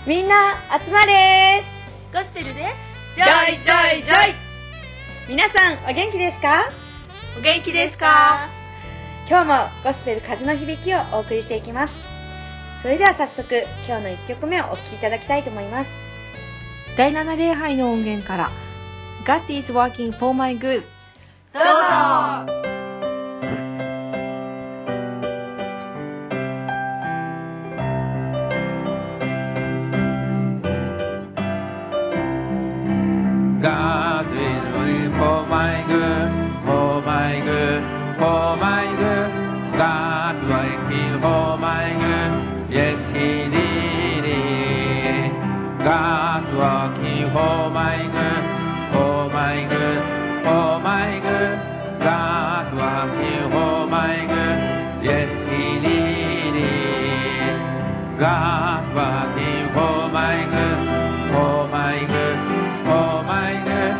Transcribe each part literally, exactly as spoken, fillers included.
みんな集まれゴスペルでジョイジョイジョイ。皆さんお元気ですか？ お元気ですか？ 今日もゴスペル風の響きをお送りしていきます。それでは早速今日のいっきょくめをお聴きいただきたいと思います。 だいなな礼拝の音源から God is working for my good。 どうぞ。 God is working for my good, for my good, for my good. God working for my good, yes He did it. God working for my good, for my good, for my good. God working for my good, yes He did it. God working for my good, for my good.For my good,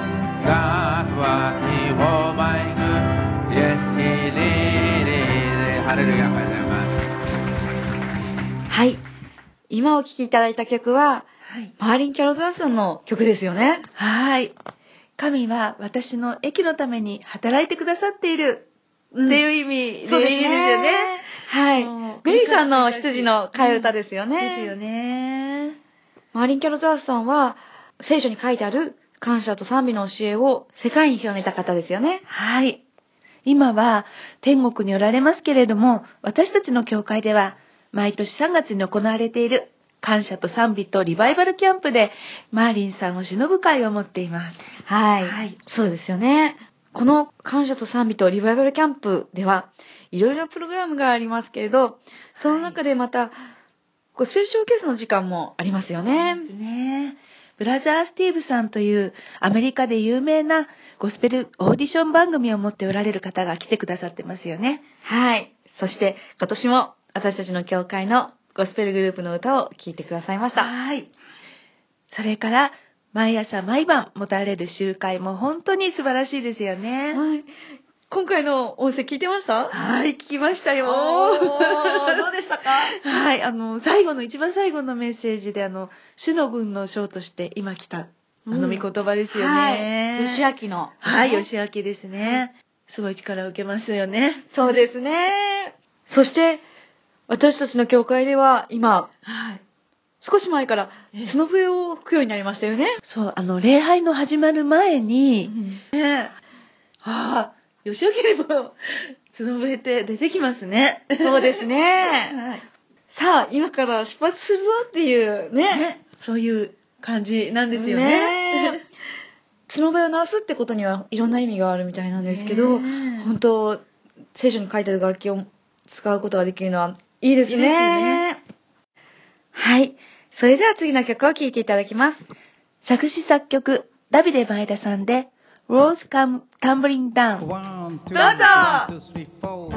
God working for my good. Yes, He did it. ハレルヤ、ありがとうございます。 はい。今お聴きいただいた曲は、はい、マーリン・キャロザーさんの曲ですよね。 はい。神は私の益のために働いてくださっている、うん、っていう意味でいいですよね。 はい。メリーさんの羊の替え歌ですよね。 うん、ですよね。 マーリン・キャロザーさんは、聖書に書いてある感謝と賛美の教えを世界に広めた方ですよね。 はい。今は天国におられますけれども、私たちの教会では毎年さんがつに行われている感謝と賛美とリバイバルキャンプでマーリンさんを偲ぶ会を持っています。 はい。はい、そうですよね。この感謝と賛美とリバイバルキャンプではいろいろなプログラムがありますけれど、その中でまた、ゴスペルショーケースの時間もありますよね。 そうですね。ブラザー・スティーブさんというアメリカで有名なゴスペルオーディション番組を持っておられる方が来てくださってますよね。 はい。そして今年も私たちの教会のゴスペルグループの歌を聴いてくださいました。 はい。それから毎朝毎晩持たれる集会も本当に素晴らしいですよね。 はい。今回の音声聞いてました？ はい、聞きましたよ。 どうでしたか？ はい、あの、最後の、一番最後のメッセージで、あの、主の分の章として今来た、あの、御言葉ですよね。 はい。吉明の。 はい、吉明ですね。すごい力を受けますよね。 そうですね。そして、私たちの教会では今、はい。少し前から角笛を吹くようになりましたよね。 そう、あの、礼拝の始まる前に、 うん、 ね、はぁ、吉明にも角笛って出てきますね。 そうですね。はい、さあ、今から出発するぞっていうね。ね、 そういう感じなんですよね。 ね角笛を鳴らすってことにはいろんな意味があるみたいなんですけど、本当、聖書に書いてある楽器を使うことができるのはいいですね。いいですね。はい。それでは次の曲を聴いていただきます。 作詞作曲、ダビデ前田さんで、Rose Come Tumbling Down。どうぞ。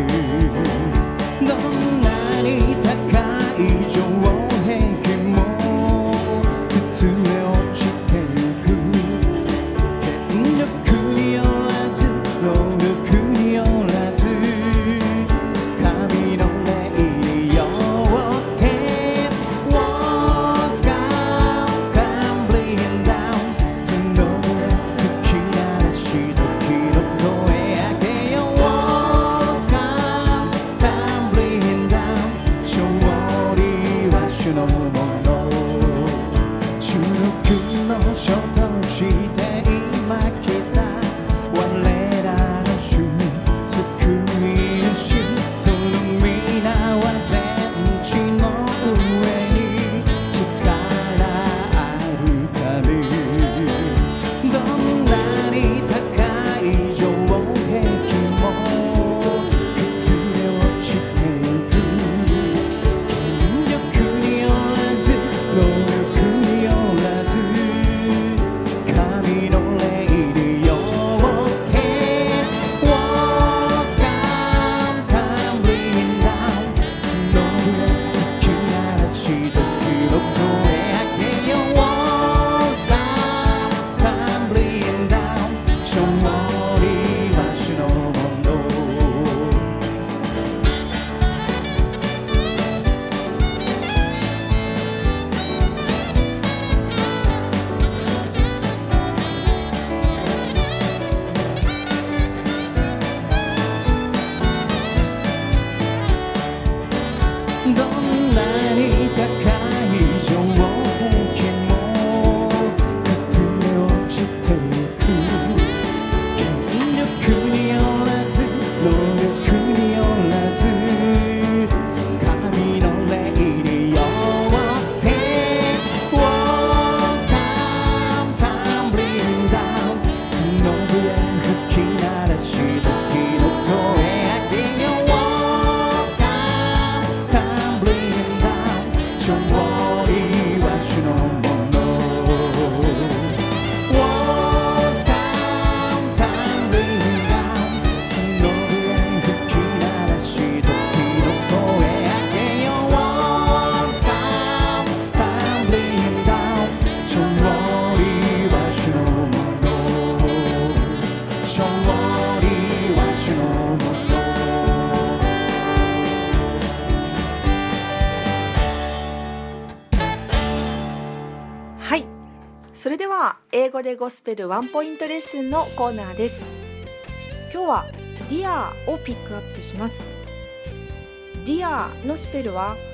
どんなに高い城壁も英語でゴスペルワンポイントレッスンのコーナーです。今日は Dear をピックアップします。 Dear のスペルは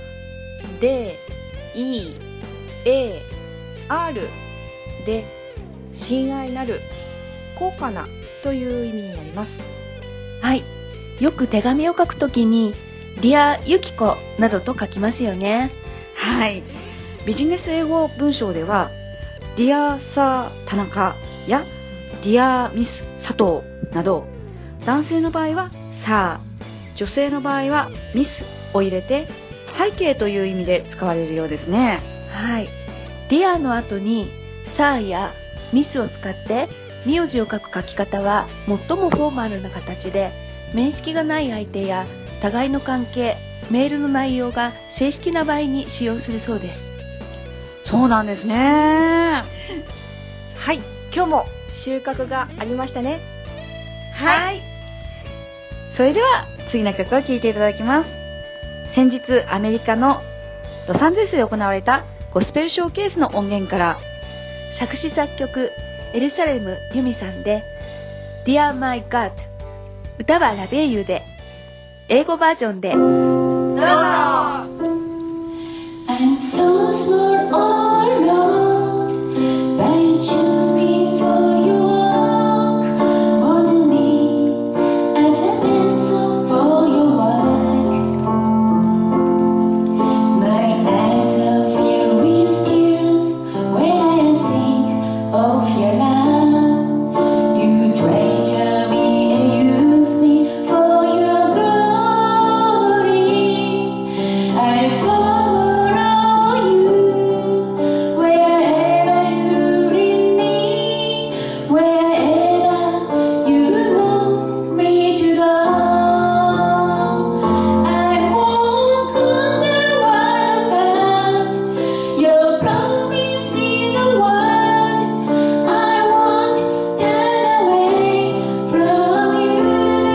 D、E、A、R で親愛なる、高価なという意味になります。 はい。よく手紙を書くときに Dear ゆきこなどと書きますよね。 はい。ビジネス英語文章では Dear Sir 田中や Dear Miss 佐藤など、男性の場合は Sir、女性の場合は Miss を入れて背景という意味で使われるようですね。 はい。Dear の後に Sir や Miss を使って名字を書く書き方は最もフォーマルな形で、面識がない相手や互いの関係、メールの内容が正式な場合に使用するそうです。 そうなんですね。 はい、今日も収穫がありましたね。 はい。それでは次の曲を聴いていただきます。先日アメリカのロサンゼルスで行われたゴスペルショーケースの音源から、 作詞作曲エルサレムユミさんで Dear My God、 歌はラベーユで、英語バージョンでどうぞ。 I'm so small or not, but you choose me for your walk more than me as a vessel for your work. My eyes are filled with tears when I think of your love. You treasure me and use me for your glory. I follow you wherever you lead me, wherever you want me to go. I walk on the water path, your promise in the world. I won't turn away from you.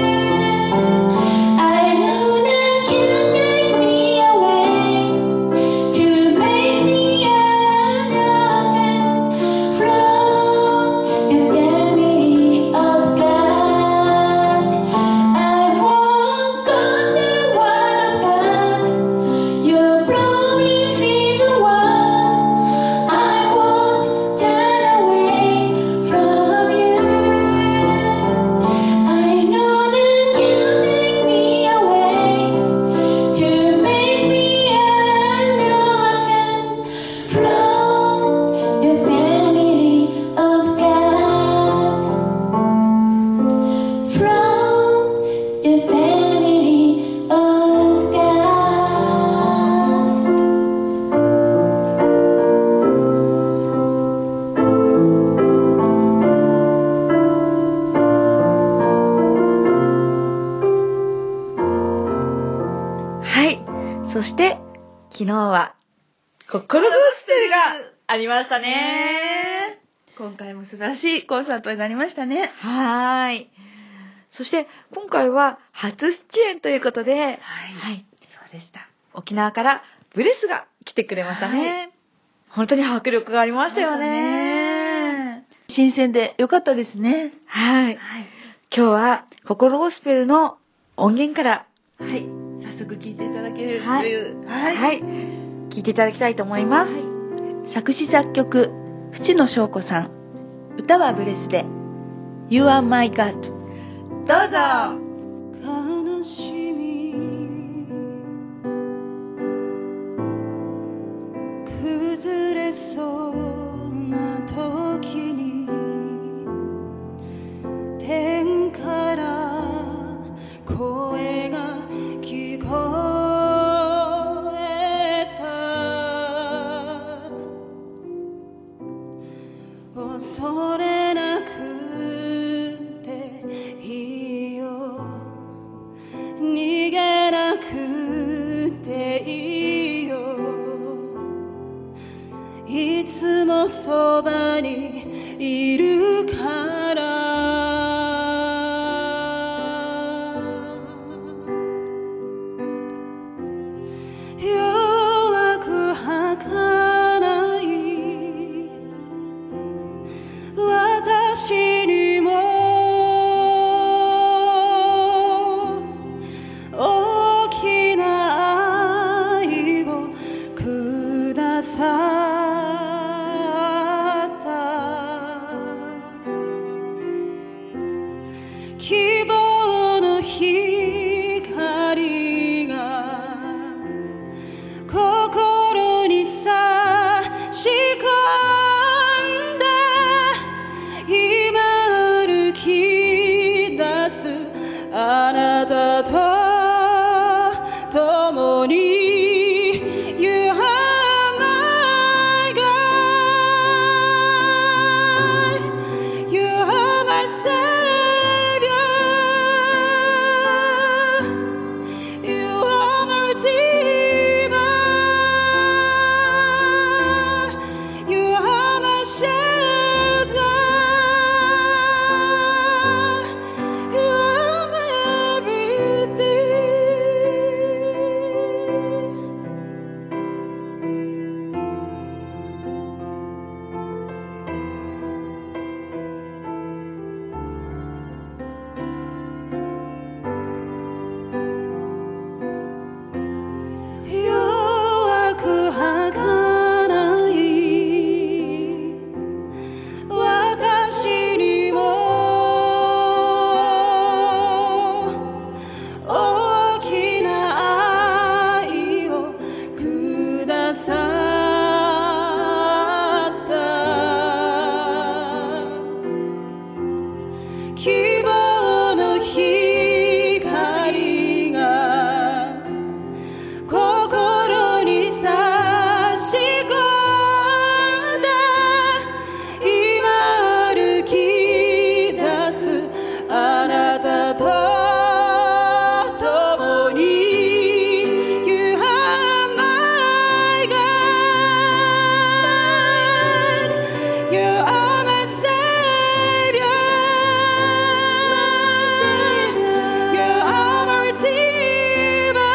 I know that you take me away to make me an orphan from the family of God. I walk on the water path, your promise is the one. I won't turn away from you. I know that you take me away to make me an orphan from the family of God. From the family of God. はい。そして昨日は心ゴスペルがありましたね。 今回も素晴らしいコンサートになりましたね。 はーい。そして今回は初出演ということで、はい、 はい、そうでした。 沖縄からブレスが来てくれましたね。はい、本当に迫力がありましたよね。 新鮮で良かったですね。 はい。はい、今日は心ゴスペルの音源から、 はい、早速聴いていただけるとはい、 いう、 はい、はい、聴いていただきたいと思います。はい、 作詞作曲淵野翔子さん、歌はブレスで You are my God。 どうぞ。 悲しみ崩れそうな時に天から声が聞こえた。恐れなくていいよ、逃げなくていいよ、いつもそばにいるから。弱く儚い希望の光が心に差し込んで今歩き出すあなたと共に You are my God You are my Savior You are my Redeemer You are my shelter You are my everything弱く儚い私にも大きな愛をくださった希望の光が心に差し込んで今歩き出すあなたと共に You are my God You are my Savior You are my Redeemer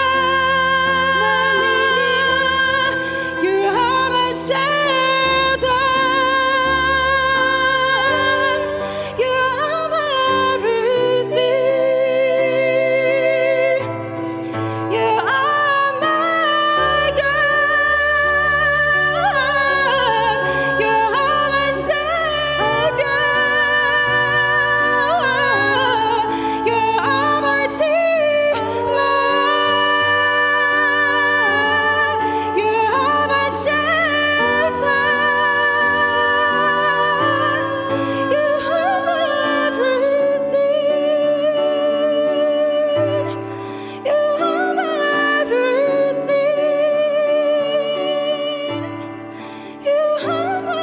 You are my shelter You are my everything You are my God You are my Savior You are my Redeemer You are my shelter You are my everything You are my everything You are my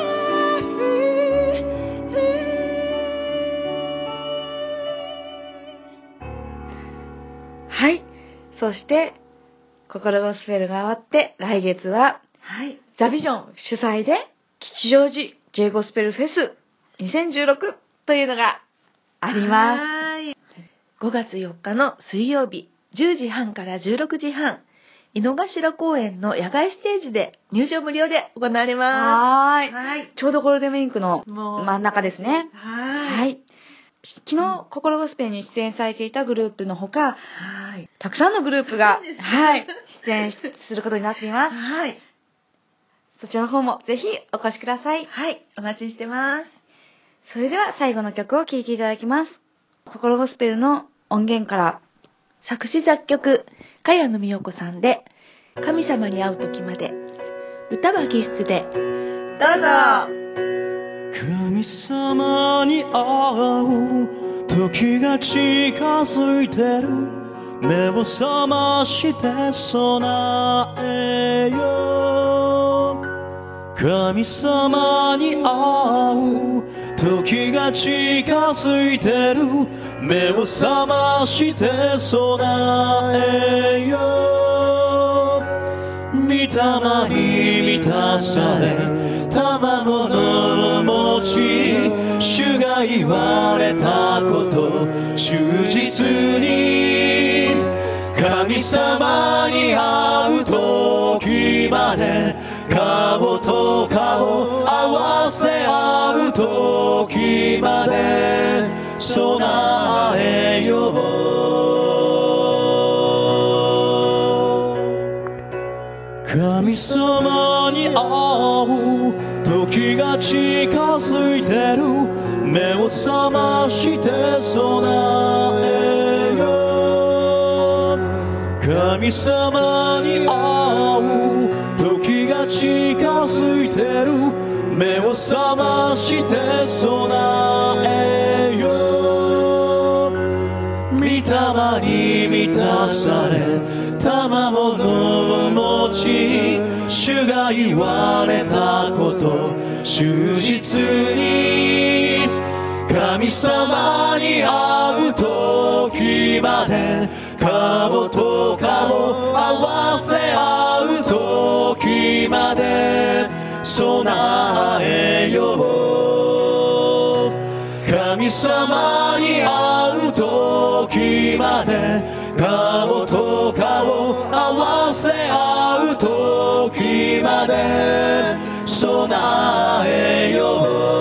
everything はい。そして、心ゴスペルが終わって、来月は、 はい。 ザビジョン主催で、吉祥寺 J ゴスペルフェスにせんじゅうろくというのがあります。 はい。ごがつよっかの水曜日、じゅうじはんからじゅうろくじはん、井の頭公園の野外ステージで入場無料で行われまはーい。 す。はい。 ちょうどゴールデンウィークのもう真ん中ですね。 はい。 はい。昨日、心ゴスペルに出演されていたグループのほか、 はい。 たくさんのグループがそうですねはい、出演しすることになっています。 はい。 そちらの方もぜひお越しください。 はい。お待ちしてます。 それでは最後の曲を聴いていただきます。心ゴスペルの音源から作詞作曲、茅野美代子さんで、神様に会う時まで。歌は気質で。どうぞ。 神様に会う時が近づいてる目を覚まして備えよ神様に会う時が近づいてる目を覚まして備えよ御霊に満たされ賜物持ち主が言われたこと忠実に神様に会う時まで顔と顔合わせ合う時まで備えよう神様に会う時が近づいてる目を覚まして備え神様に会う時が近づいてる。目を覚まして備えよ。御霊に満たされ賜物を持ち、主が言われたこと忠実に、神様に会う時まで顔と顔合わせ合う時まで備えよう。神様に会う時まで顔と顔合わせ合う時まで備えよ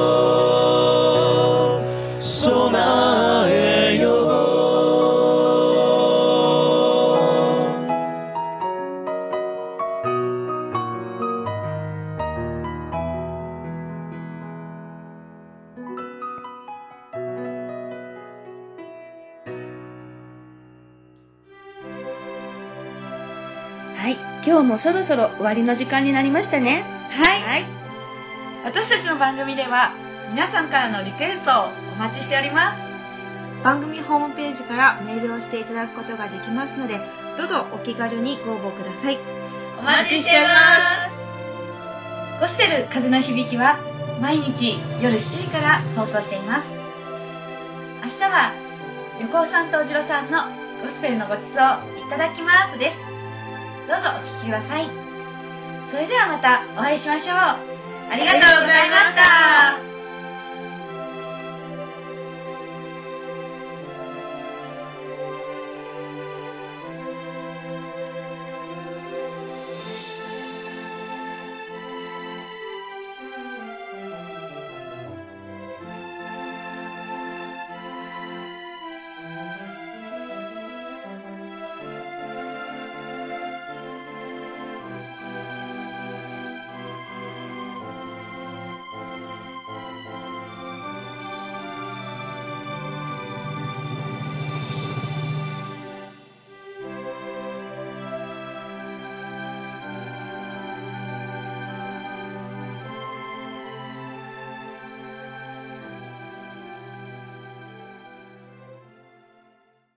う。備えよう。 はい、今日もそろそろ終わりの時間になりましたね。 はい、 はい、 私たちの番組では皆さんからのリクエストをお待ちしております。 番組ホームページからメールをしていただくことができますので、どうぞお気軽にご応募ください。 お待ちしてます。ゴスペル風の響きは毎日夜しちじから放送しています。明日は横尾さんとおじろさんのゴスペルのごちそういただきますです。どうぞお聞きください。それではまたお会いしましょう。ありがとうございました。